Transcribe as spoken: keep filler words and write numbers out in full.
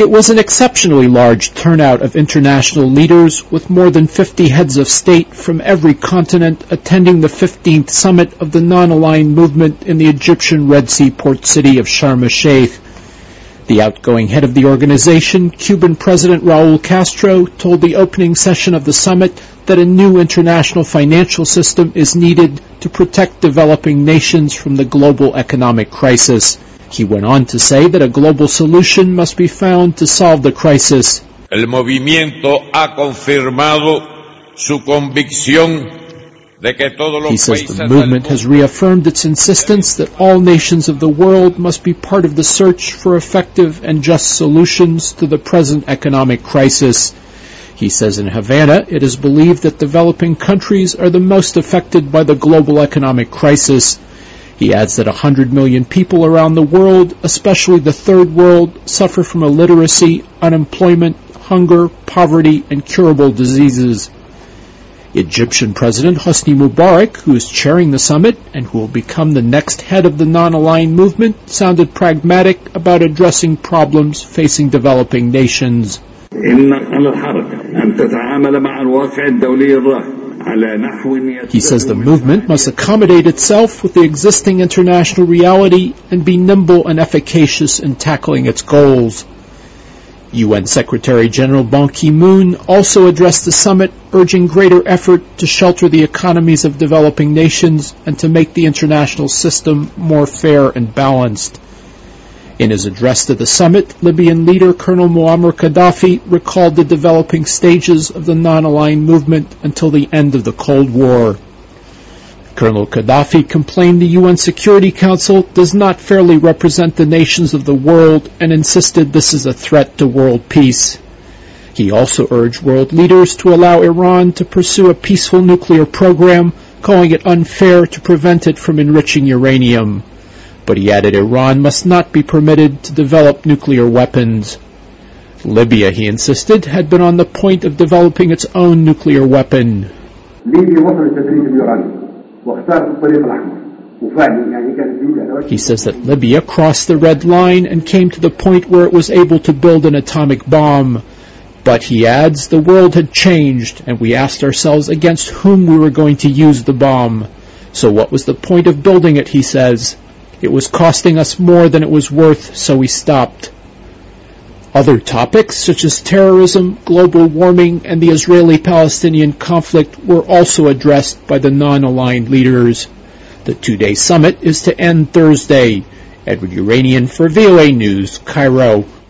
It was an exceptionally large turnout of international leaders, with more than fifty heads of state from every continent attending the fifteenth summit of the non-aligned movement in the Egyptian Red Sea port city of Sharm el-Sheikh. The outgoing head of the organization, Cuban President Raul Castro, told the opening session of the summit that a new international financial system is needed to protect developing nations from the global economic crisis. He went on to say that a global solution must be found to solve the crisis. El movimiento ha confirmado su convicción de que todos los He says países the movement has reaffirmed its insistence that all nations of the world must be part of the search for effective and just solutions to the present economic crisis. He says in Havana it is believed that developing countries are the most affected by the global economic crisis. He adds that one hundred million people around the world, especially the third world, suffer from illiteracy, unemployment, hunger, poverty, and curable diseases. Egyptian President Hosni Mubarak, who is chairing the summit and who will become the next head of the non-aligned movement, sounded pragmatic about addressing problems facing developing nations. He says the movement must accommodate itself with the existing international reality and be nimble and efficacious in tackling its goals. U N Secretary General Ban Ki-moon also addressed the summit, urging greater effort to shelter the economies of developing nations and to make the international system more fair and balanced. In his address to the summit, Libyan leader Colonel Muammar Gaddafi recalled the developing stages of the non-aligned movement until the end of the Cold War. Colonel Gaddafi complained the U N Security Council does not fairly represent the nations of the world and insisted this is a threat to world peace. He also urged world leaders to allow Iran to pursue a peaceful nuclear program, calling it unfair to prevent it from enriching uranium. But he added Iran must not be permitted to develop nuclear weapons. Libya, he insisted, had been on the point of developing its own nuclear weapon. He says that Libya crossed the red line and came to the point where it was able to build an atomic bomb. But, he adds, the world had changed, and we asked ourselves against whom we were going to use the bomb. So what was the point of building it, he says. It was costing us more than it was worth, so we stopped. Other topics, such as terrorism, global warming, and the Israeli-Palestinian conflict, were also addressed by the non-aligned leaders. The two-day summit is to end Thursday. Edward Uranian for V O A News, Cairo.